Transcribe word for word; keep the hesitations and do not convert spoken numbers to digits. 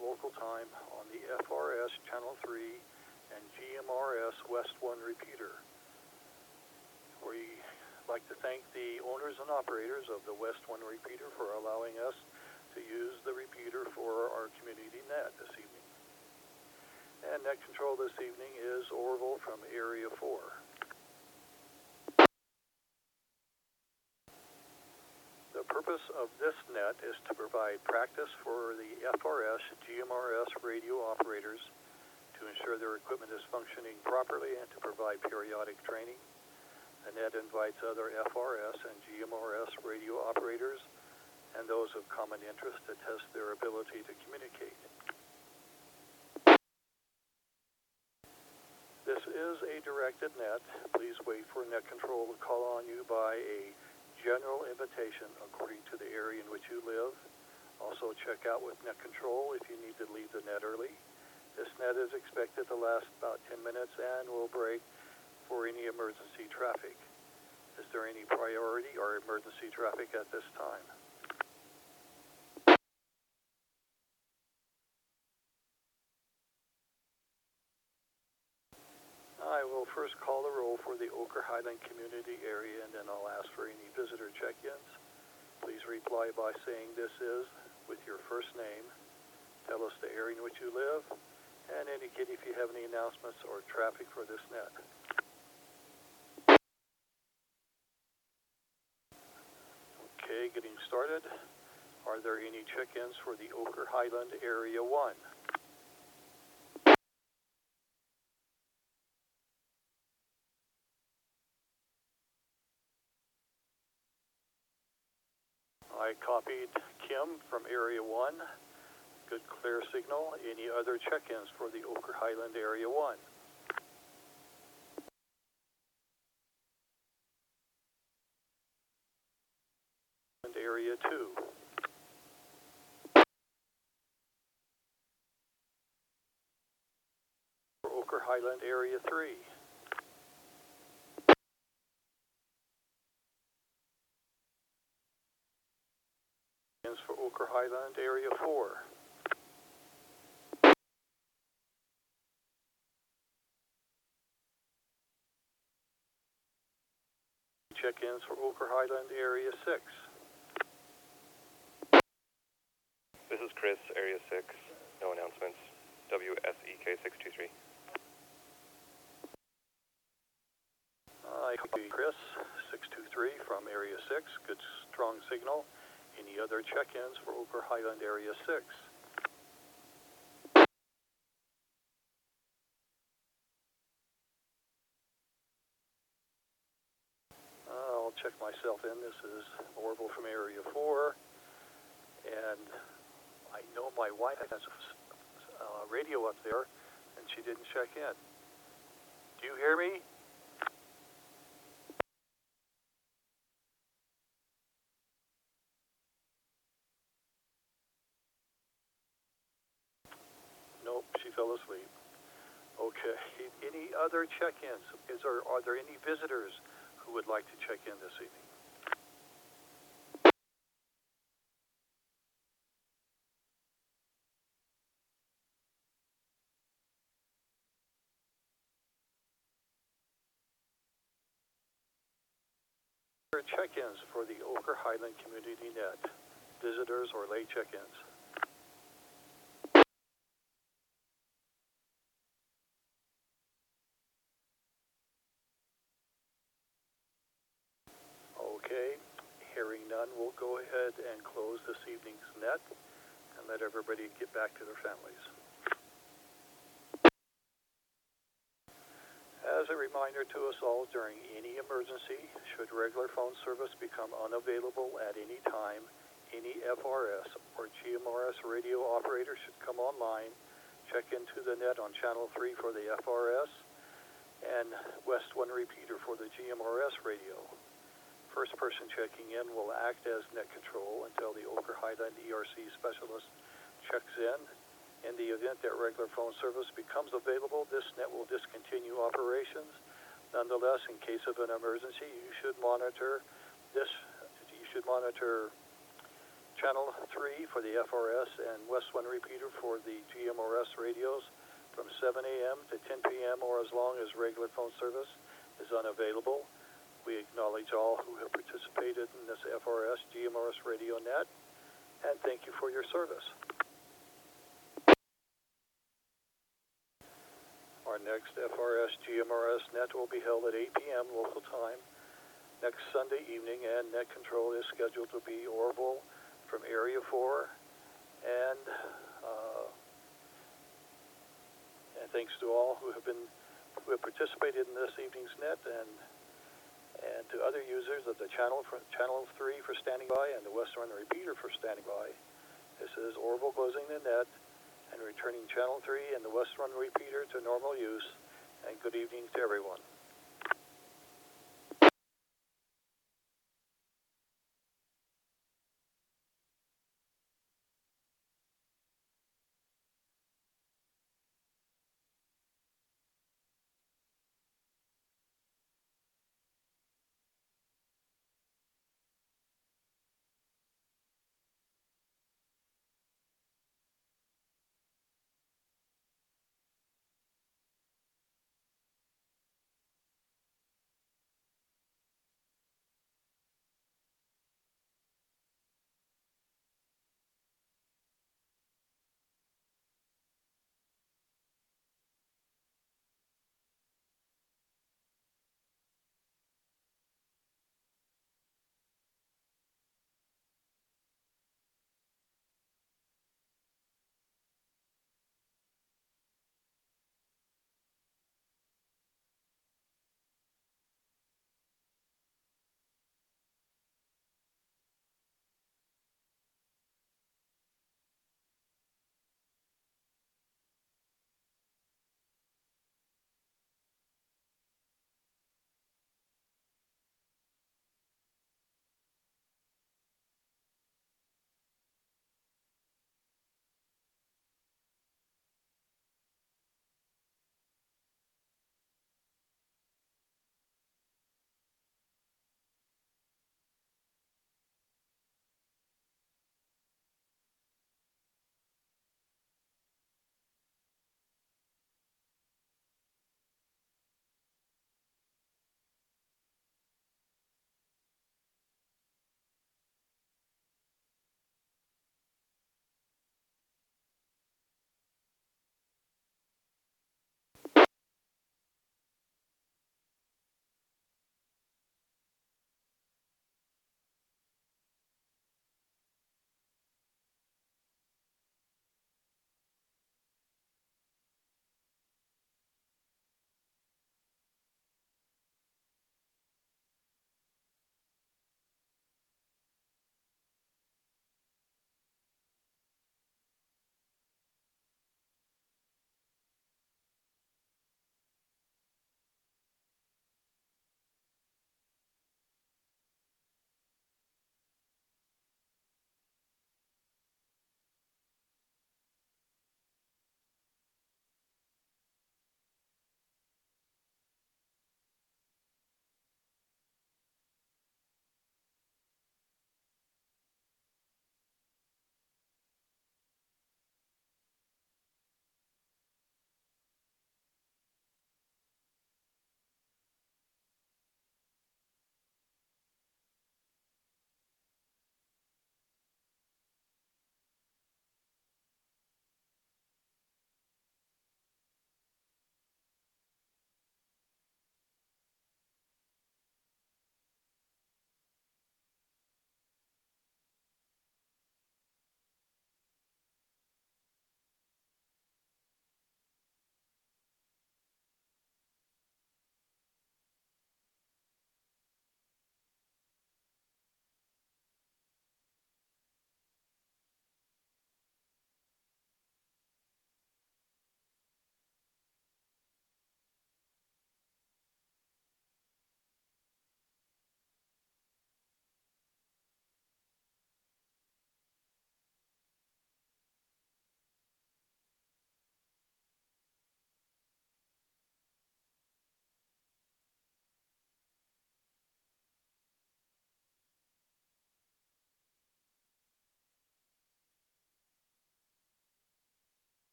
local time on the F R S Channel three and G M R S West one repeater. We'd like to thank the owners and operators of the West one repeater for allowing us to use the repeater for our community net this evening. And net control this evening is Orville from Area four. The purpose of this net is to provide practice for the F R S, G M R S radio operators to ensure their equipment is functioning properly and to provide periodic training. The net invites other F R S and G M R S radio operators and those of common interest to test their ability to communicate. This is a directed net. Please wait for net control to call on you by a general invitation according to the area in which you live. Also check out with net control if you need to leave the net early. This net is expected to last about ten minutes and will break for any emergency traffic. Is there any priority or emergency traffic at this time? I will first call the roll for the Oquirrh Highland community area, and then I'll ask for any visitor check-ins. Please reply by saying this is with your first name. Tell us the area in which you live, and indicate if you have any announcements or traffic for this net. Okay, getting started. Are there any check-ins for the Oquirrh Highland Area one? I copied Kim from Area one. Good clear signal. Any other check-ins for the Oquirrh Highland Area one? And Area two. For Oquirrh Highland Area three. For Oquirrh Highland Area four. Check-ins for Oquirrh Highland Area six. This is Chris, Area six. No announcements. W S E K six two three. I copy Chris, six two three from Area six. Good strong signal. Any other check-ins for Oquirrh Highland Area six? Uh, I'll check myself in. This is Orville from Area four. And I know my wife has a uh, radio up there, and she didn't check in. Do you hear me? Nope, she fell asleep. Okay. Any other check-ins? Is there, are there any visitors who would like to check in this evening? Check-ins for the Oquirrh Highland Community Net. Visitors or late check-ins. Okay, hearing none, we'll go ahead and close this evening's net and let everybody get back to their families. As a reminder to us all, during any emergency, should regular phone service become unavailable at any time, any F R S or G M R S radio operator should come online, check into the net on Channel three for the F R S, and West one repeater for the G M R S radio. First person checking in will act as net control until the Oquirrh Highland E R C specialist checks in. In the event that regular phone service becomes available, this net will discontinue operations. Nonetheless, in case of an emergency, you should monitor this. You should monitor Channel three for the F R S and West one repeater for the G M R S radios from seven A M to ten P M or as long as regular phone service is unavailable. We acknowledge all who have participated in this F R S G M R S radio net, and thank you for your service. Our next F R S G M R S net will be held at eight P M local time next Sunday evening, and net control is scheduled to be Orville from Area four, and, uh, and thanks to all who have been who have participated in this evening's net, and and to other users of the channel for, channel three for standing by and the West Run repeater for standing by. This is Orville closing the net and returning channel three and the West Run repeater to normal use, and good evening to everyone.